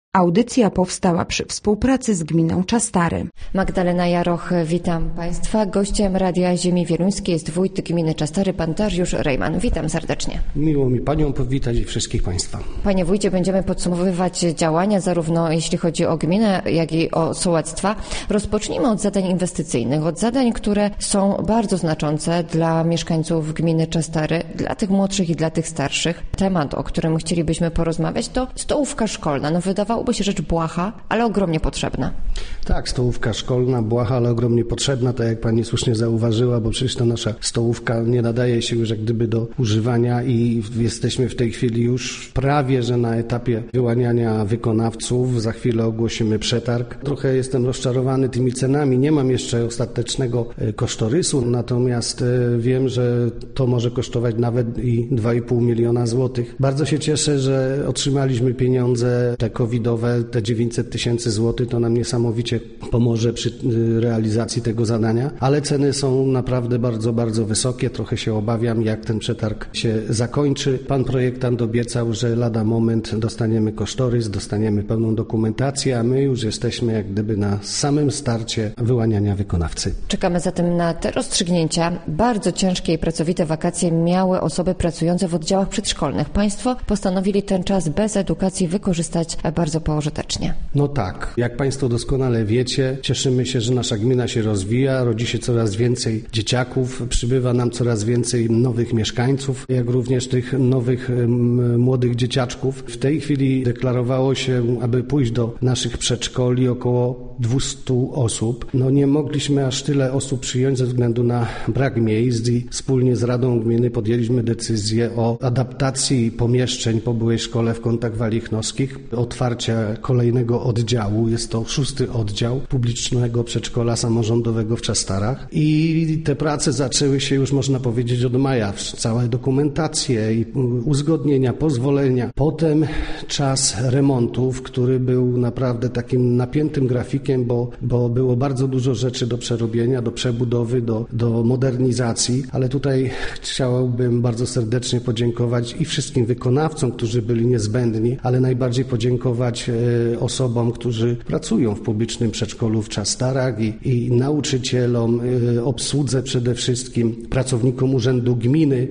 Audycja powstała przy współpracy z gminą Czastary. Magdalena Jaroch, witam Państwa. Gościem Radia Ziemi Wieluńskiej jest wójt gminy Czastary, pan Dariusz Rejman. Witam serdecznie. Miło mi Panią powitać i wszystkich Państwa. Panie wójcie, będziemy podsumowywać działania zarówno jeśli chodzi o gminę, jak i o sołectwa. Rozpocznijmy od zadań inwestycyjnych, od zadań, które są bardzo znaczące dla mieszkańców gminy Czastary, dla tych młodszych i dla tych starszych. Temat, o którym chcielibyśmy porozmawiać, to stołówka szkolna. Wydawałoby się rzecz błaha, ale ogromnie potrzebna. Tak, stołówka szkolna, błaha, ale ogromnie potrzebna, tak jak Pani słusznie zauważyła, bo przecież ta nasza stołówka nie nadaje się już jak gdyby do używania i jesteśmy w tej chwili już prawie, że na etapie wyłaniania wykonawców. Za chwilę ogłosimy przetarg. Trochę jestem rozczarowany tymi cenami. Nie mam jeszcze ostatecznego kosztorysu, natomiast wiem, że to może kosztować nawet i 2,5 miliona złotych. Bardzo się cieszę, że otrzymaliśmy pieniądze te covidowe, te 900 tysięcy złotych, to nam niesamowicie pomoże przy realizacji tego zadania, ale ceny są naprawdę bardzo, bardzo wysokie. Trochę się obawiam, jak ten przetarg się zakończy. Pan projektant obiecał, że lada moment dostaniemy kosztorys, dostaniemy pełną dokumentację, a my już jesteśmy jak gdyby na samym starcie wyłaniania wykonawcy. Czekamy zatem na te rozstrzygnięcia. Bardzo ciężkie i pracowite wakacje miały osoby pracujące w oddziałach przedszkolnych. Państwo postanowili ten czas bez edukacji wykorzystać bardzo pożytecznie. No tak, jak Państwo doskonale wiecie, cieszymy się, że nasza gmina się rozwija, rodzi się coraz więcej dzieciaków, przybywa nam coraz więcej nowych mieszkańców, jak również tych nowych młodych dzieciaczków. W tej chwili deklarowało się, aby pójść do naszych przedszkoli około 200 osób. No nie mogliśmy aż tyle osób przyjąć ze względu na brak miejsc i wspólnie z Radą Gminy podjęliśmy decyzję o adaptacji pomieszczeń po byłej szkole w Kątach Walichnowskich, otwarcia kolejnego oddziału. Jest to 6. oddział publicznego przedszkola samorządowego w Czastarach i te prace zaczęły się już, można powiedzieć, od maja. Całe dokumentacje i uzgodnienia, pozwolenia. Potem czas remontów, który był naprawdę takim napiętym grafikiem, bo było bardzo dużo rzeczy do przerobienia, do przebudowy, do modernizacji, ale tutaj chciałbym bardzo serdecznie podziękować i wszystkim wykonawcom, którzy byli niezbędni, ale najbardziej podziękować osobom, którzy pracują w publicznym przedszkolu w Czastarach i nauczycielom, obsłudze przede wszystkim, pracownikom Urzędu Gminy,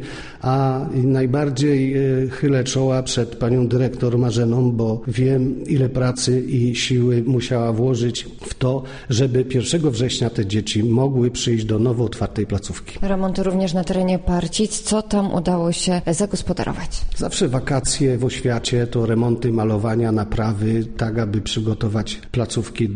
a najbardziej chylę czoła przed panią dyrektor Marzeną, bo wiem, ile pracy i siły musiała włożyć w to, żeby 1 września te dzieci mogły przyjść do nowo otwartej placówki. Remonty również na terenie Parcic. Co tam udało się zagospodarować? Zawsze wakacje w oświacie to remonty, malowania, naprawy, tak aby przygotować placówki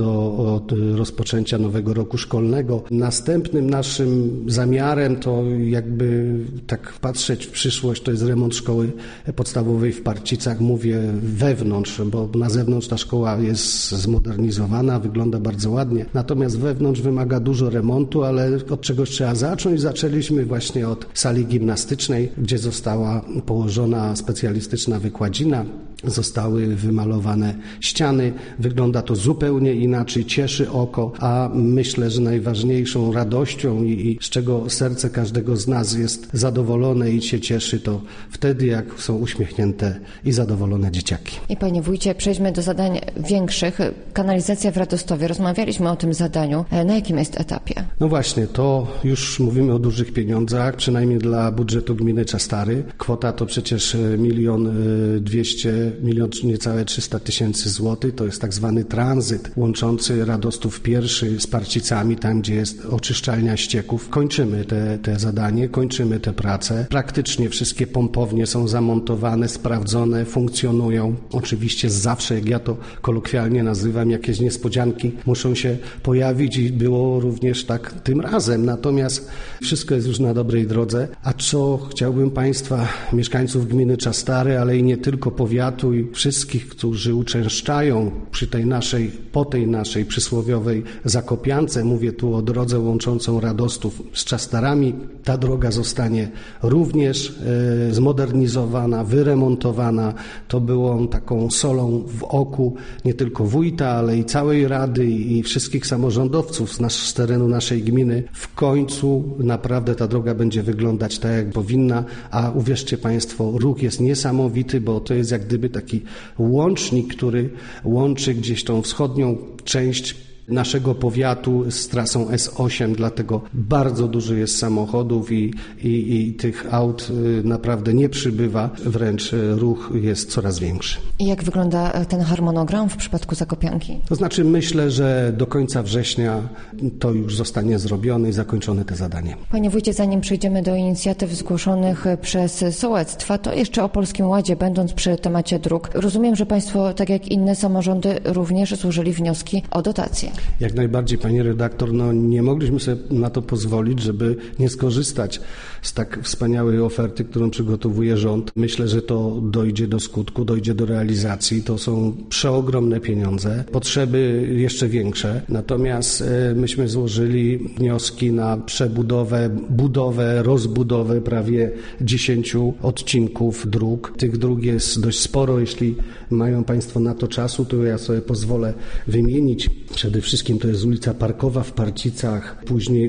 do rozpoczęcia nowego roku szkolnego. Następnym naszym zamiarem to jakby tak patrzeć w przyszłość, to jest remont szkoły podstawowej w Parcicach. Mówię wewnątrz, bo na zewnątrz ta szkoła jest zmodernizowana, wygląda bardzo ładnie. Natomiast wewnątrz wymaga dużo remontu, ale od czegoś trzeba zacząć. Zaczęliśmy właśnie od sali gimnastycznej, gdzie została położona specjalistyczna wykładzina. Zostały wymalowane ściany. Wygląda to zupełnie inaczej, cieszy oko, a myślę, że najważniejszą radością i z czego serce każdego z nas jest zadowolone i się cieszy, to wtedy, jak są uśmiechnięte i zadowolone dzieciaki. I panie wójcie, przejdźmy do zadań większych. Kanalizacja w Radostowie. Rozmawialiśmy o tym zadaniu. Na jakim jest etapie? No właśnie, to już mówimy o dużych pieniądzach, przynajmniej dla budżetu gminy Czastary. Kwota to przecież 1 niecałe 300 tysięcy złotych. To jest tak zwany tranzyt łączący Radostów I z Parcicami, tam gdzie jest oczyszczalnia ścieków. Kończymy te zadanie, kończymy te prace. Praktycznie wszystkie pompownie są zamontowane, sprawdzone, funkcjonują. Oczywiście zawsze, jak ja to kolokwialnie nazywam, jakieś niespodzianki muszą się pojawić i było również tak tym razem. Natomiast wszystko jest już na dobrej drodze. A co chciałbym Państwa, mieszkańców gminy Czastary, ale i nie tylko powiatu i wszystkich, którzy uczęszczają po tej naszej przysłowiowej Zakopiance, mówię tu o drodze łączącą Radostów z Czastarami, ta droga zostanie również zmodernizowana, wyremontowana. To było taką solą w oku nie tylko wójta, ale i całej całej Rady i wszystkich samorządowców z terenu naszej gminy, w końcu naprawdę ta droga będzie wyglądać tak, jak powinna, a uwierzcie Państwo, ruch jest niesamowity, bo to jest jak gdyby taki łącznik, który łączy gdzieś tą wschodnią część naszego powiatu z trasą S8, dlatego bardzo dużo jest samochodów i tych aut naprawdę nie przybywa, wręcz ruch jest coraz większy. I jak wygląda ten harmonogram w przypadku Zakopianki? To znaczy myślę, że do końca września to już zostanie zrobione i zakończone te zadanie. Panie wójcie, zanim przejdziemy do inicjatyw zgłoszonych przez sołectwa, to jeszcze o Polskim Ładzie, będąc przy temacie dróg. Rozumiem, że Państwo, tak jak inne samorządy, również złożyli wnioski o dotacje. Jak najbardziej, pani redaktor, nie mogliśmy sobie na to pozwolić, żeby nie skorzystać z tak wspaniałej oferty, którą przygotowuje rząd. Myślę, że to dojdzie do skutku, dojdzie do realizacji. To są przeogromne pieniądze, potrzeby jeszcze większe. Natomiast myśmy złożyli wnioski na przebudowę, budowę, rozbudowę prawie 10 odcinków dróg. Tych dróg jest dość sporo. Jeśli mają Państwo na to czasu, to ja sobie pozwolę wymienić. Przede wszystkim to jest ulica Parkowa w Parcicach, później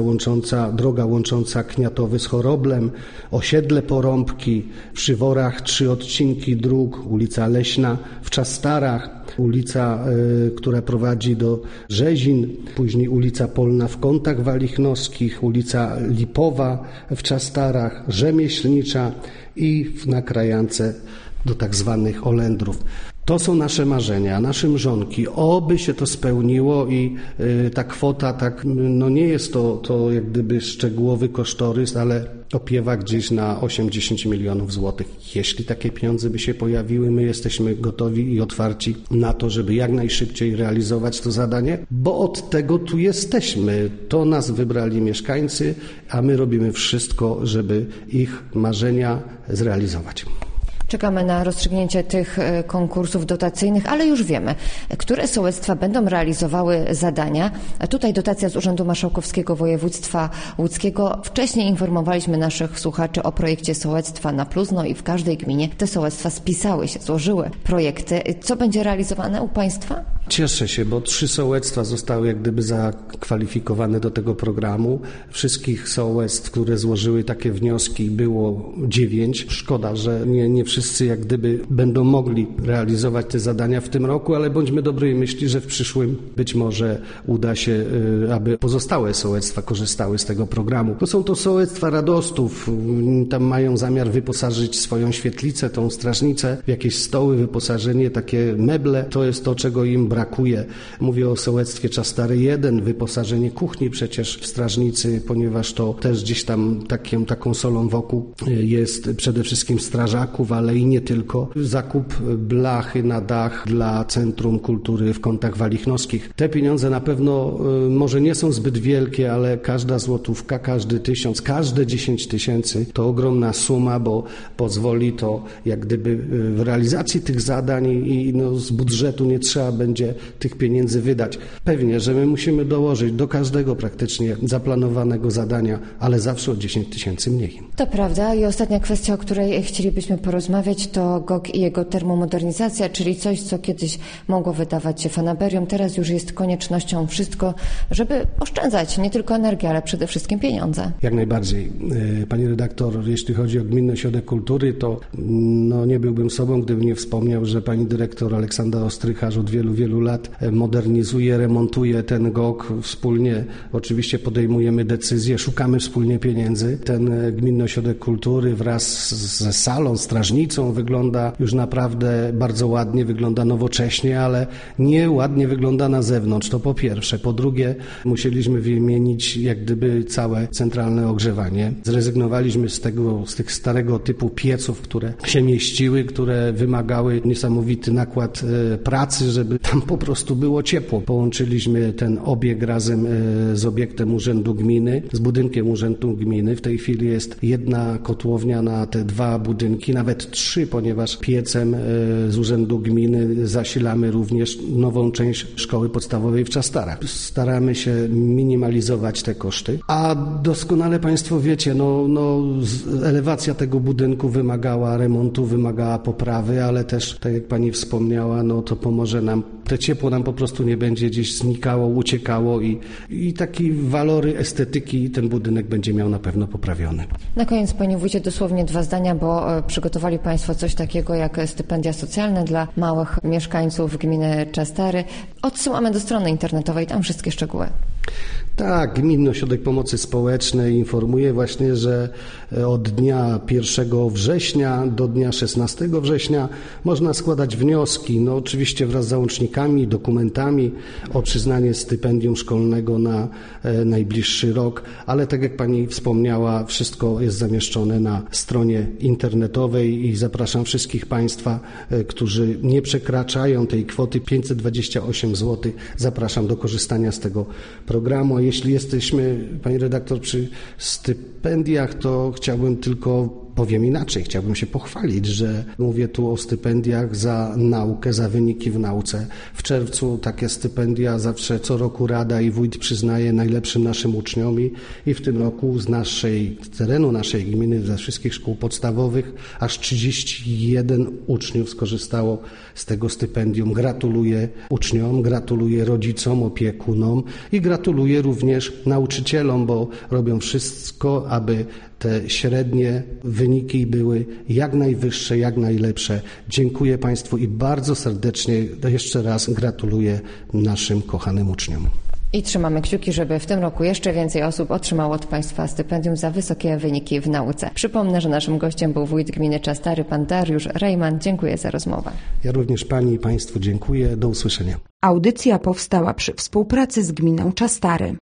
droga łącząca Kniatowy z Choroblem, osiedle Porąbki, przy Worach 3 odcinki dróg, ulica Leśna w Czastarach, ulica, która prowadzi do Rzezin, później ulica Polna w Kątach Walichnowskich, ulica Lipowa w Czastarach, Rzemieślnicza i na Krajance do tak zwanych Olędrów. To są nasze marzenia, nasze mrzonki. Oby się to spełniło i ta kwota nie jest to jak gdyby szczegółowy kosztorys, ale opiewa gdzieś na 8-10 milionów złotych. Jeśli takie pieniądze by się pojawiły, my jesteśmy gotowi i otwarci na to, żeby jak najszybciej realizować to zadanie, bo od tego tu jesteśmy. To nas wybrali mieszkańcy, a my robimy wszystko, żeby ich marzenia zrealizować. Czekamy na rozstrzygnięcie tych konkursów dotacyjnych, ale już wiemy, które sołectwa będą realizowały zadania. A tutaj dotacja z Urzędu Marszałkowskiego Województwa Łódzkiego. Wcześniej informowaliśmy naszych słuchaczy o projekcie sołectwa na plus, i w każdej gminie te sołectwa spisały się, złożyły projekty. Co będzie realizowane u Państwa? Cieszę się, bo 3 sołectwa zostały jak gdyby zakwalifikowane do tego programu. Wszystkich sołectw, które złożyły takie wnioski, było 9. Szkoda, że nie wszyscy jak gdyby będą mogli realizować te zadania w tym roku, ale bądźmy dobrej myśli, że w przyszłym być może uda się, aby pozostałe sołectwa korzystały z tego programu. To są to sołectwa radostów. Tam mają zamiar wyposażyć swoją świetlicę, tą strażnicę w jakieś stoły, wyposażenie, takie meble. To jest to, czego im brakuje. Mówię o sołectwie Czastary 1, wyposażenie kuchni przecież w strażnicy, ponieważ to też gdzieś tam taką solą wokół jest przede wszystkim strażaków, ale i nie tylko. Zakup blachy na dach dla Centrum Kultury w Kątach Walichnowskich. Te pieniądze na pewno może nie są zbyt wielkie, ale każda złotówka, każdy 1000, każde 10 tysięcy to ogromna suma, bo pozwoli to jak gdyby w realizacji tych zadań i z budżetu nie trzeba będzie tych pieniędzy wydać. Pewnie, że my musimy dołożyć do każdego praktycznie zaplanowanego zadania, ale zawsze o 10 tysięcy mniej. To prawda i ostatnia kwestia, o której chcielibyśmy porozmawiać, to GOG i jego termomodernizacja, czyli coś, co kiedyś mogło wydawać się fanaberią, teraz już jest koniecznością wszystko, żeby oszczędzać nie tylko energię, ale przede wszystkim pieniądze. Jak najbardziej. Pani redaktor, jeśli chodzi o Gminny Ośrodek Kultury, to nie byłbym sobą, gdybym nie wspomniał, że pani dyrektor Aleksandra Ostrycharz od wielu lat modernizuje, remontuje ten GOG. Wspólnie oczywiście podejmujemy decyzje, szukamy wspólnie pieniędzy. Ten Gminny Ośrodek Kultury wraz ze salą, strażnicą wygląda już naprawdę bardzo ładnie, wygląda nowocześnie, ale nie ładnie wygląda na zewnątrz. To po pierwsze. Po drugie, musieliśmy wymienić jak gdyby całe centralne ogrzewanie. Zrezygnowaliśmy z tych starego typu pieców, które się mieściły, które wymagały niesamowity nakład pracy, żeby tam po prostu było ciepło. Połączyliśmy ten obieg razem z obiektem Urzędu Gminy, z budynkiem Urzędu Gminy. W tej chwili jest jedna kotłownia na te 2 budynki, nawet 3, ponieważ piecem z Urzędu Gminy zasilamy również nową część szkoły podstawowej w Czastarach. Staramy się minimalizować te koszty, a doskonale Państwo wiecie, elewacja tego budynku wymagała remontu, wymagała poprawy, ale też, tak jak Pani wspomniała, to pomoże nam te ciepło nam po prostu nie będzie gdzieś znikało, uciekało i takie walory estetyki ten budynek będzie miał na pewno poprawiony. Na koniec, panie wójcie, dosłownie 2 zdania, bo przygotowali państwo coś takiego jak stypendia socjalne dla małych mieszkańców gminy Czastary. Odsyłamy do strony internetowej, tam wszystkie szczegóły. Tak, Gminny Ośrodek Pomocy Społecznej informuje właśnie, że od dnia 1 września do dnia 16 września można składać wnioski, oczywiście wraz z załącznikami, dokumentami o przyznanie stypendium szkolnego na najbliższy rok, ale tak jak pani wspomniała, wszystko jest zamieszczone na stronie internetowej i zapraszam wszystkich państwa, którzy nie przekraczają tej kwoty 528 zł, zapraszam do korzystania z tego programu. A jeśli jesteśmy, pani redaktor, przy stypendiach, to powiem inaczej, chciałbym się pochwalić, że mówię tu o stypendiach za naukę, za wyniki w nauce. W czerwcu takie stypendia zawsze co roku Rada i Wójt przyznaje najlepszym naszym uczniom i w tym roku z terenu naszej gminy, ze wszystkich szkół podstawowych aż 31 uczniów skorzystało z tego stypendium. Gratuluję uczniom, gratuluję rodzicom, opiekunom i gratuluję również nauczycielom, bo robią wszystko, aby te średnie wyniki były jak najwyższe, jak najlepsze. Dziękuję Państwu i bardzo serdecznie jeszcze raz gratuluję naszym kochanym uczniom. I trzymamy kciuki, żeby w tym roku jeszcze więcej osób otrzymało od państwa stypendium za wysokie wyniki w nauce. Przypomnę, że naszym gościem był wójt gminy Czastary, pan Dariusz Rejman. Dziękuję za rozmowę. Ja również pani i państwu dziękuję. Do usłyszenia. Audycja powstała przy współpracy z gminą Czastary.